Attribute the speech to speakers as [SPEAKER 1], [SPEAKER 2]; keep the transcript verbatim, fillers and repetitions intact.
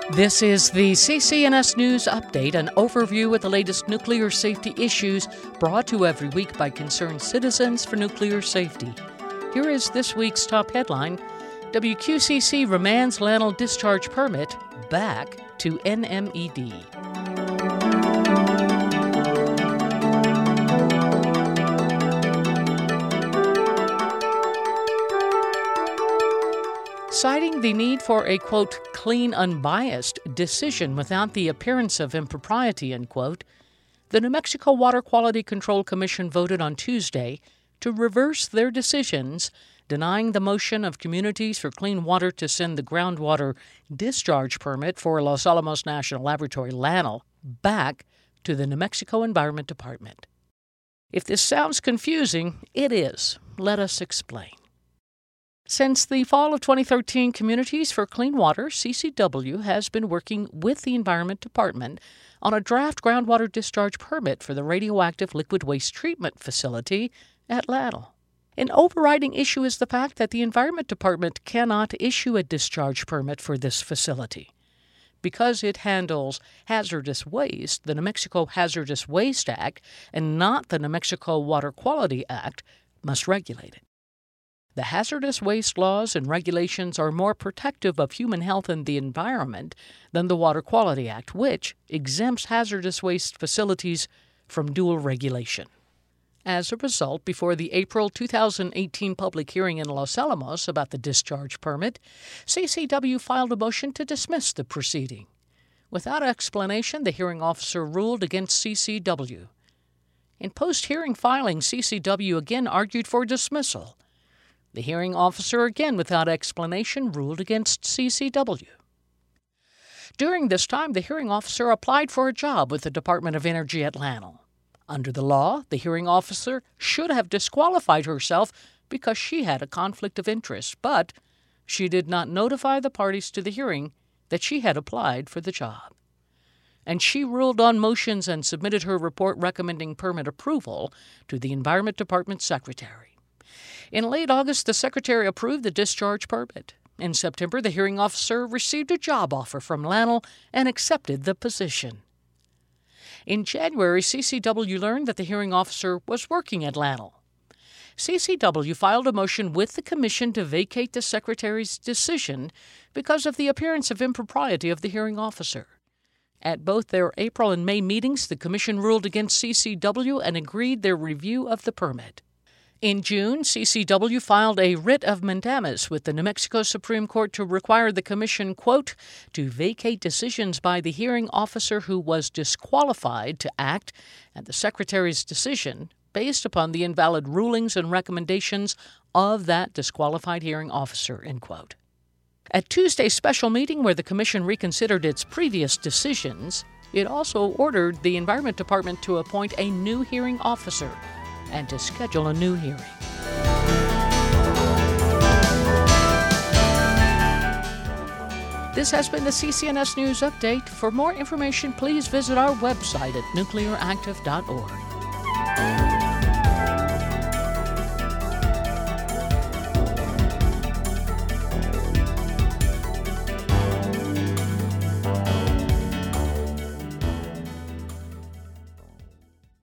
[SPEAKER 1] This is the C C N S News Update, an overview of the latest nuclear safety issues brought to you every week by concerned citizens for nuclear safety. Here is this week's top headline: W Q C C remands LANL discharge permit back to N M E D. Citing the need for a, quote, clean, unbiased decision without the appearance of impropriety, end quote, the New Mexico Water Quality Control Commission voted on Tuesday to reverse their decisions, denying the motion of Communities for Clean Water to send the groundwater discharge permit for Los Alamos National Laboratory, LANL, back to the New Mexico Environment Department. If this sounds confusing, it is. Let us explain. Since the fall of twenty thirteen, Communities for Clean Water, C C W, has been working with the Environment Department on a draft groundwater discharge permit for the radioactive liquid waste treatment facility at LANL. An overriding issue is the fact that the Environment Department cannot issue a discharge permit for this facility. Because it handles hazardous waste, the New Mexico Hazardous Waste Act, and not the New Mexico Water Quality Act, must regulate it. The hazardous waste laws and regulations are more protective of human health and the environment than the Water Quality Act, which exempts hazardous waste facilities from dual regulation. As a result, before the April two thousand eighteen public hearing in Los Alamos about the discharge permit, C C W filed a motion to dismiss the proceeding. Without explanation, the hearing officer ruled against C C W. In post-hearing filing, C C W again argued for dismissal. The hearing officer, again without explanation, ruled against C C W. During this time, the hearing officer applied for a job with the Department of Energy at LANL. Under the law, the hearing officer should have disqualified herself because she had a conflict of interest, but she did not notify the parties to the hearing that she had applied for the job. And she ruled on motions and submitted her report recommending permit approval to the Environment Department Secretary. In late August, the Secretary approved the discharge permit. In September, the hearing officer received a job offer from LANL and accepted the position. In January, C C W learned that the hearing officer was working at LANL. C C W filed a motion with the Commission to vacate the Secretary's decision because of the appearance of impropriety of the hearing officer. At both their April and May meetings, the Commission ruled against C C W and agreed their review of the permit. In June, C C W filed a writ of mandamus with the New Mexico Supreme Court to require the Commission, quote, to vacate decisions by the hearing officer who was disqualified to act and the Secretary's decision based upon the invalid rulings and recommendations of that disqualified hearing officer, end quote. At Tuesday's special meeting where the Commission reconsidered its previous decisions, it also ordered the Environment Department to appoint a new hearing officer and to schedule a new hearing. This has been the C C N S News Update. For more information, please visit our website at nuclear active dot org.